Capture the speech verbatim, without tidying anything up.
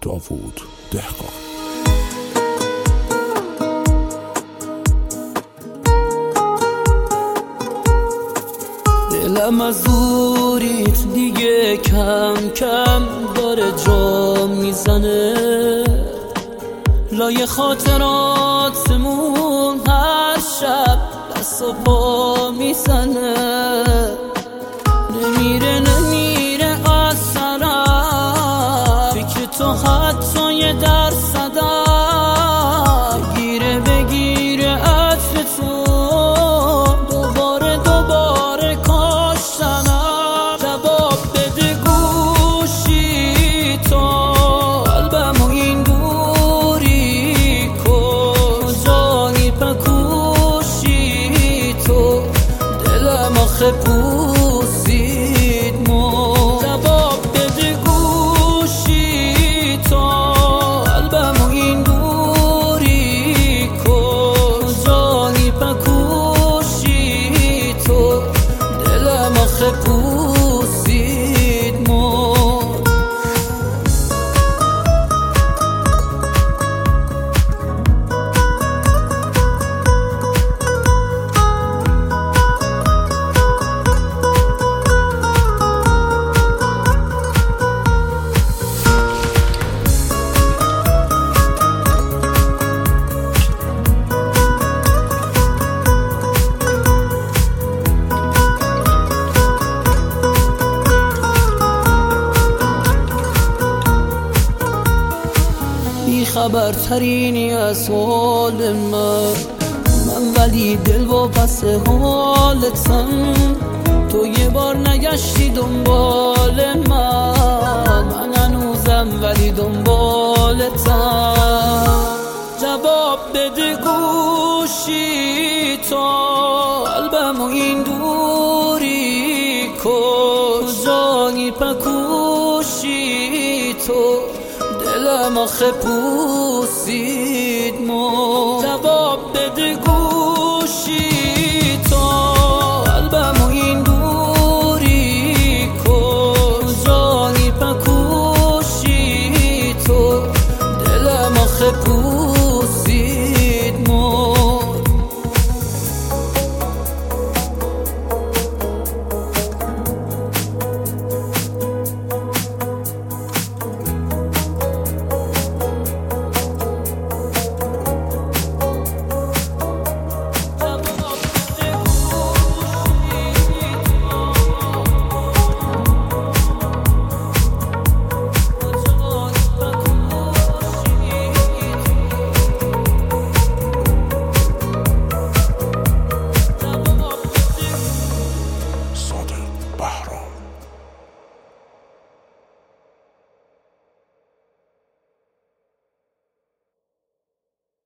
داوود دهقان. دلم از دوریت دیگه کم کم داره جا میزنه، لای خاطراتمون هر شب دست و پا میزنه. نمیره نمیره از سرم فکر تو حتی یه درصدم، بگیره بگیره عطر تو دوباره دوباره کاشتنم. جواب بده گوشی تو قلبمو این دوری کن، جانی پکوشی تو دلم آخه پوسید مو. جواب بده گوشی تو قلبمو این دوری کن، جانی پکوشی تو دلم آخه پوسید مو. خبرترینی از حال من من ولی دل و پس حالتم. تو یه بار نگشتی دنبال من، من هنوزم ولی دنبالتم. جواب بده گوشی تو قلبمو این دوری کن، جانی پکوشی تو دلم آخه پوسید مو. جواب بده گوشی